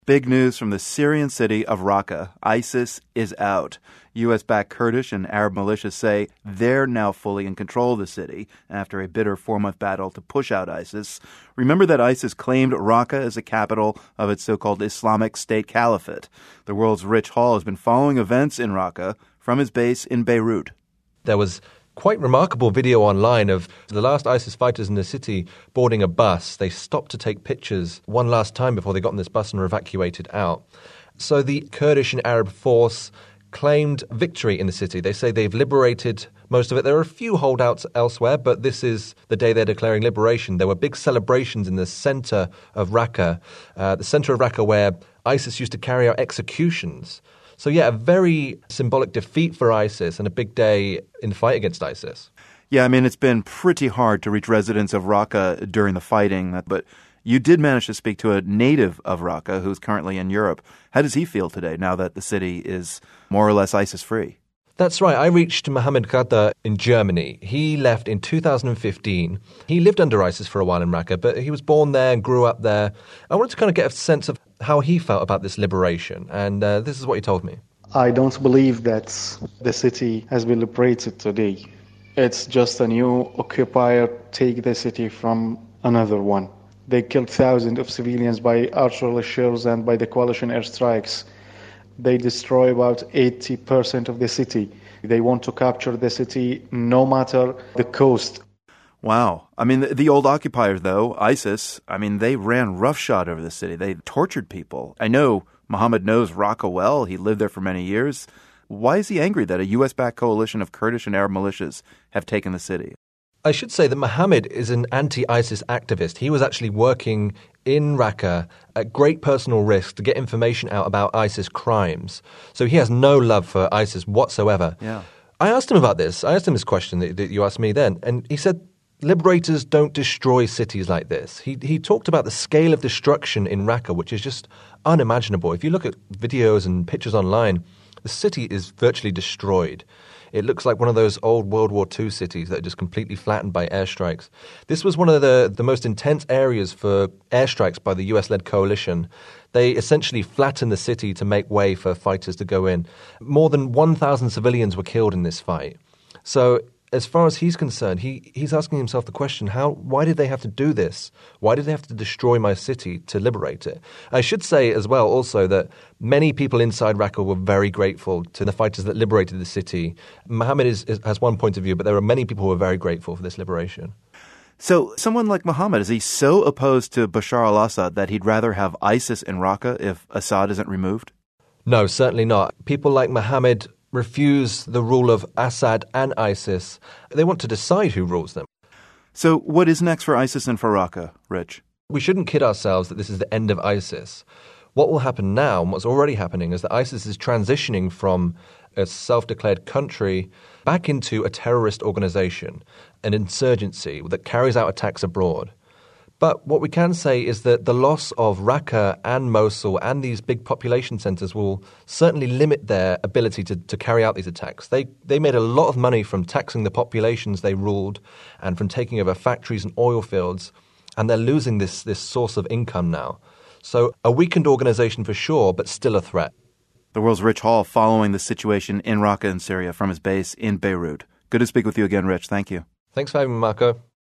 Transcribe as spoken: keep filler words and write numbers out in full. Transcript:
Big news from the Syrian city of Raqqa. ISIS is out. U S-backed Kurdish and Arab militias say they're now fully in control of the city after a bitter four-month battle to push out ISIS. Remember that ISIS claimed Raqqa as the capital of its so-called Islamic State Caliphate. The world's Rich Hall has been following events in Raqqa from his base in Beirut. There was quite remarkable video online of the last ISIS fighters in the city boarding a bus. They stopped to take pictures one last time before they got on this bus and were evacuated out. So the Kurdish and Arab force claimed victory in the city. They say they've liberated most of it. There are a few holdouts elsewhere, but this is the day they're declaring liberation. There were big celebrations in the center of Raqqa, uh, the center of Raqqa where ISIS used to carry out executions. So yeah, a very symbolic defeat for ISIS and a big day in the fight against ISIS. Yeah, I mean, it's been pretty hard to reach residents of Raqqa during the fighting, but you did manage to speak to a native of Raqqa who's currently in Europe. How does he feel today now that the city is more or less ISIS-free? That's right. I reached Mohammed Ghada in Germany. He left in two thousand fifteen. He lived under ISIS for a while in Raqqa, but he was born there and grew up there. I wanted to kind of get a sense of how he felt about this liberation, and uh, this is what he told me. I don't believe that the city has been liberated today. It's just a new occupier take the city from another one. They killed thousands of civilians by artillery shells and by the coalition airstrikes. They destroy about eighty percent of the city. They want to capture the city no matter the cost. Wow. I mean, the, the old occupiers, though, ISIS, I mean, they ran roughshod over the city. They tortured people. I know Mohammed knows Raqqa well. He lived there for many years. Why is he angry that a U S-backed coalition of Kurdish and Arab militias have taken the city? I should say that Mohammed is an anti-ISIS activist. He was actually working in Raqqa at great personal risk to get information out about ISIS crimes. So he has no love for ISIS whatsoever. Yeah. I asked him about this. I asked him this question that, that you asked me then, and he said liberators don't destroy cities like this. He he talked about the scale of destruction in Raqqa, which is just unimaginable. If you look at videos and pictures online, the city is virtually destroyed. It looks like one of those old World War Two cities that are just completely flattened by airstrikes. This was one of the, the most intense areas for airstrikes by the U S-led coalition. They essentially flattened the city to make way for fighters to go in. More than one thousand civilians were killed in this fight. So as far as he's concerned, he, he's asking himself the question, how? Why did they have to do this? Why did they have to destroy my city to liberate it? I should say as well also that many people inside Raqqa were very grateful to the fighters that liberated the city. Mohammed is, is, has one point of view, but there are many people who are very grateful for this liberation. So someone like Mohammed, is he so opposed to Bashar al-Assad that he'd rather have ISIS in Raqqa if Assad isn't removed? No, certainly not. People like Mohammed refuse the rule of Assad and ISIS. They want to decide who rules them. So what is next for ISIS and for Raqqa, Rich? We shouldn't kid ourselves that this is the end of ISIS. What will happen now, and what's already happening, is that ISIS is transitioning from a self-declared country back into a terrorist organization, an insurgency that carries out attacks abroad. But what we can say is that the loss of Raqqa and Mosul and these big population centers will certainly limit their ability to, to carry out these attacks. They they made a lot of money from taxing the populations they ruled and from taking over factories and oil fields, and they're losing this, this source of income now. So a weakened organization for sure, but still a threat. The world's Rich Hall following the situation in Raqqa and Syria from his base in Beirut. Good to speak with you again, Rich. Thank you. Thanks for having me, Marco.